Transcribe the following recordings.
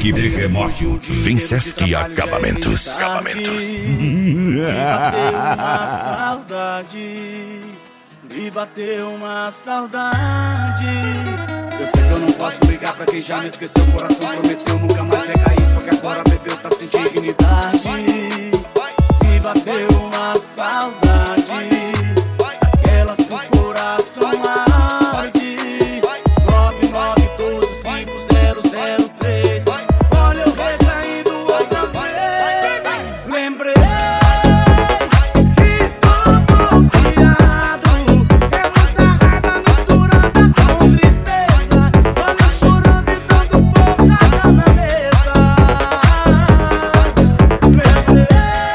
Equipe Remoto Vinseschi Acabamentos. Me bateu uma saudade, me bateu uma saudade. Eu sei que eu não posso ligar pra quem já me esqueceu. O coração prometeu nunca mais recair, só que agora bebeu, tá sem dignidade. Me bateu uma saudade, aquelas que o coração arde. 99125003. Olha eu recaindo outra vez. Lembrei que tô bloqueado. É muita raiva misturada com tristeza. Olha eu chorando e dando porrada na mesa. Lembrei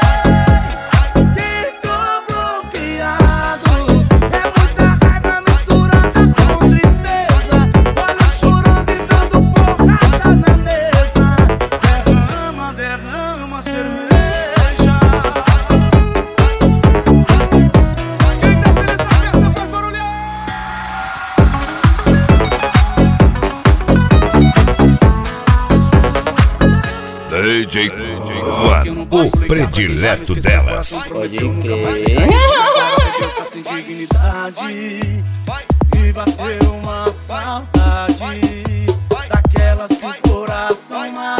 que tô bloqueado. É muita raiva misturada com tristeza. Olha eu chorando e dando porrada na mesa. Derrama, derrama cerveja. Quem tá feliz na festa faz barulho. DJ Juan, o predileto delas. Pode crer. Tá sem dignidade. Me bateu uma saudade, daquelas que o coração mata.